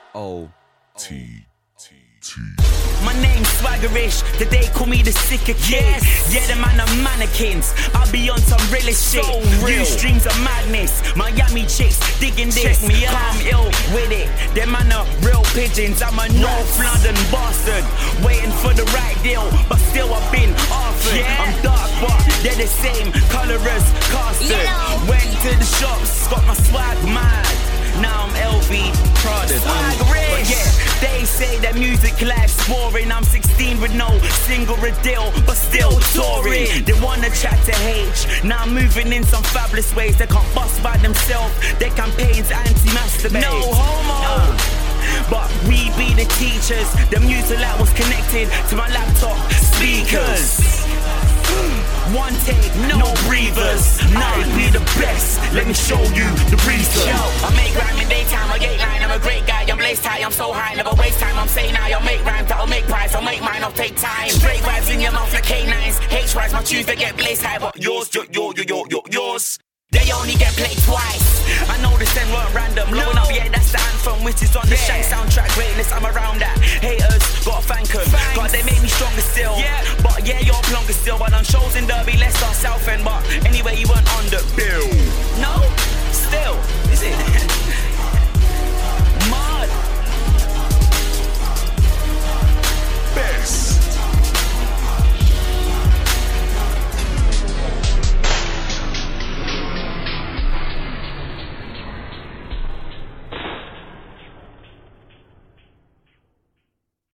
S-W-A-G-O-T. My name's Swaggerish, today call me the sicker kid. Yes. Yeah, the man are mannequins, I'll be on some realest shit. New streams of madness, Miami chicks digging this. Check me out. I'm ill with it, them man are real pigeons. I'm a North London bastard, waiting for the right deal, but still I've been offered. Yeah. I'm dark but they're the same colour as custard. Went to the shops, got my swag mad. Now I'm LV Prada. But yeah, they say that music life's boring. I'm 16 with no single or deal, but still touring. They wanna chat to H. Now I'm moving in some fabulous ways. They can't bust by themselves. Their campaigns anti-masturbate. No homo. But we be the teachers. The music lab was connected to my laptop speakers. One take, no breathers. Now we the best. Let me show you the reason. Yo, I make rhyme in daytime, I get line. I'm a great guy, I'm blaze tight, I'm so high, never waste time. I'm saying now, I'll make rhymes, I'll make price, I'll make mine, I'll take time. Straight vibes in your mouth like K9s. H-rise, my tunes, they get blaze high, but yours. They only get played twice. I know this then weren't random. Blowing up, yeah, that's the anthem, which is on the Shank soundtrack. Greatness, I'm around that. Haters, gotta thank them. God, they made me stronger still. Yeah. But yeah, you're longer still. I done shows in Derby, Leicester, Southend. But anyway, you weren't on the bill.